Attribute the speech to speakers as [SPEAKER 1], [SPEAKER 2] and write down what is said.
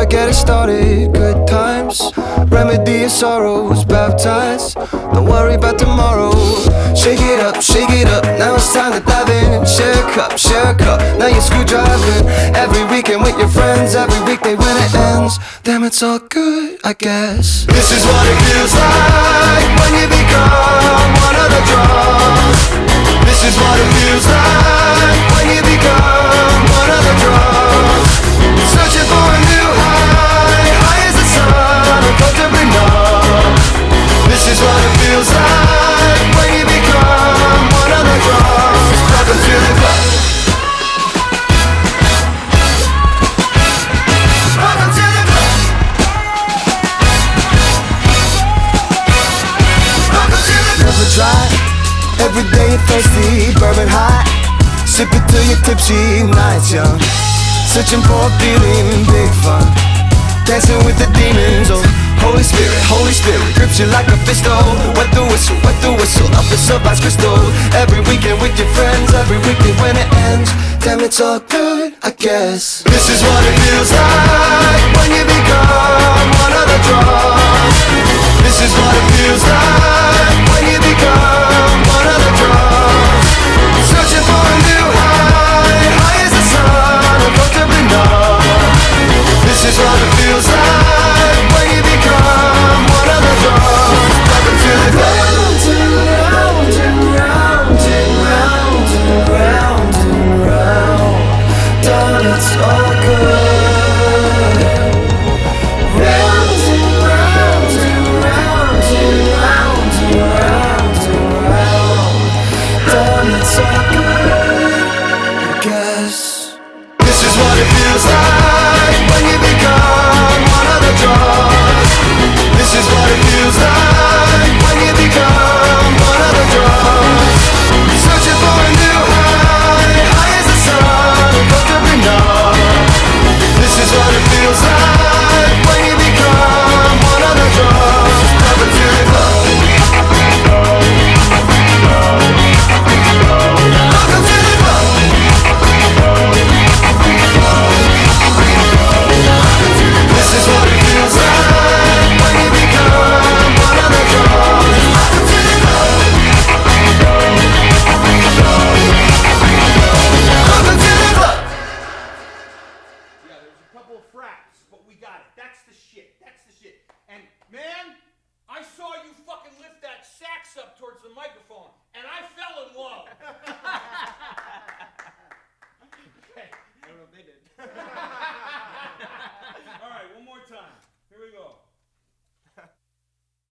[SPEAKER 1] get it started. Good times, remedy your sorrows, baptized. Don't worry about tomorrow. Shake it up, now it's time to dive in. Share a cup, now you're screwdriving. Every weekend with your friends, every weekday when it ends. Damn, it's all good, I guess. This is what it feels like when you become one of the drugs. This is what it feels like when you become one of the drugs. Searching for a new high, high as the sun, uncomfortably numb. This is what it feels like when you become one of the drugs. Welcome to the club. Welcome to the club. Welcome to the club. Never try. Every day you're thirsty, bourbon high. Sip it till you're tipsy, nights young. Searching for a feeling, big fun. Dancing with the demons, oh Holy Spirit, grips you like a fist, oh. Wet the whistle, up the sunrise crystal. Every weekend with your friends, every weekend when it ends. Damn, it's all good, I guess. This is what it feels like when you become one of the drugs. This is what it feels like when you become one of the drugs. Searching for a new high, high as the sun, uncomfortably numb. This is what it feels like when you become one of the drugs. Welcome to the club. Round and round and round and round and round. Darn, it's all good. Round and round and round and round and round and round. Darn, it's all good, I guess. This is what it feels like when you become one of the drugs. This is what it feels like when you become one of the drugs. Searching for a new high, high as the sun, uncomfortably numb. This is what it feels like when you become one of the drugs. Welcome to the club. Welcome to the club. This is what it feels like when you become one of the drugs. Welcome to the club. Welcome to the club.
[SPEAKER 2] Yeah, there's a couple of fraps, but we got it. That's the shit. And man,